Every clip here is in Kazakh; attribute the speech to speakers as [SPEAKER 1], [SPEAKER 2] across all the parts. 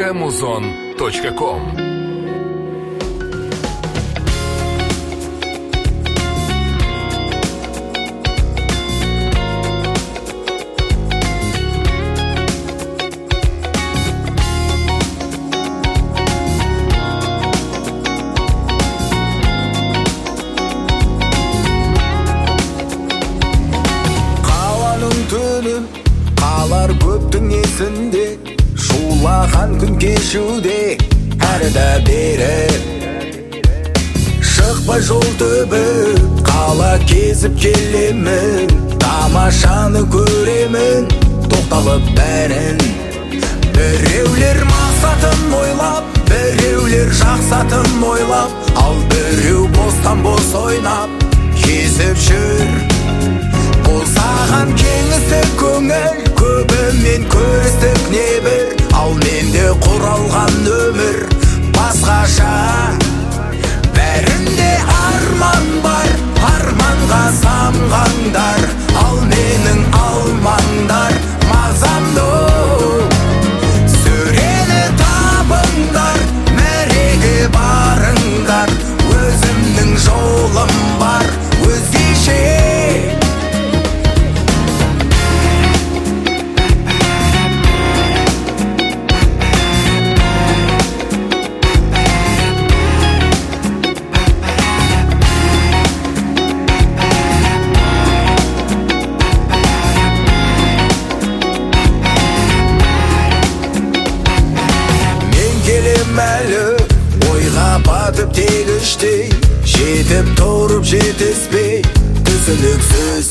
[SPEAKER 1] www.muzon.com.
[SPEAKER 2] Қалар көптің есінде, шулаған күн кешуде әрді бері. Шықпай жол түбі, қала кезіп келемін, тамашаны көремін, тоқталып бәрін. Біреулер мақсатын ойлап, біреулер жақсатын ойлап, ал біреу бостан бос ойнап кезіп жүр. Бұл саған кеңістік көңіл, көбімен көрістік небір, ал менде құралған өмір басқаша. Бәрінде арман бар, арманға самғаңдар, ал менің алмаңдар мазамды. Сөрені табыңдар, мәреге барыңдар, өзімнің жолым бар өзгеше. Ойға батып тегіштей, жетіп тұрып жетіспей, түсініксіз.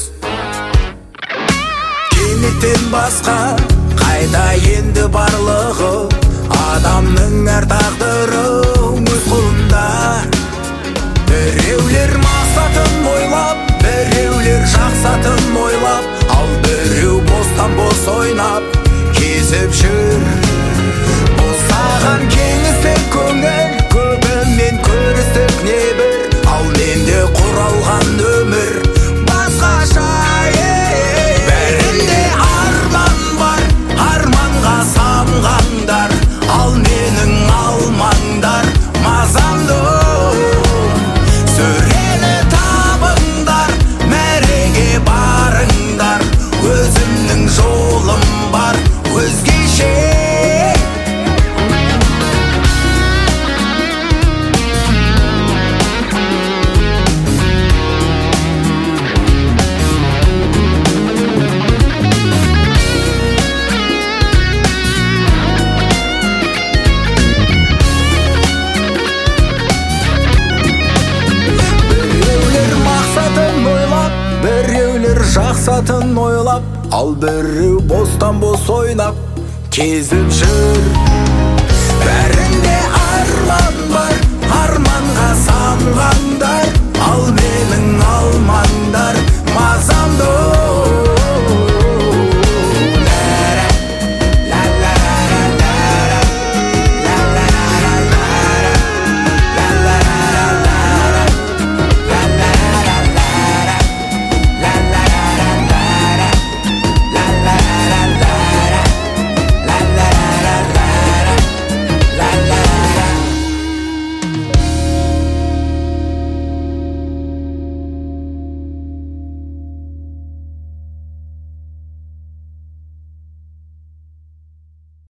[SPEAKER 2] Кенеттен басқа қайда енді барлығы, адамның әр тағдыры өз қолында. Біреулер мақсатын ойлап, біреулер жақсатын ойлап, ал біреу бостан бос ойнап кезіп жүр. Бұл саған кеңістік көңіл, көбімен көрістік небір, ал менде құралған өмір басқаша. Бәрінде арман бар, арманға самғаңдар, ал менің алмаңдар мазамды. Сөрені табыңдар, мәреге барыңдар, өзімнің жолым бар өзгеше. Жақсатын ойлап, ал біреу бостан бос ойнап кезіп жүр. Бәрінде арман бар, арманға самған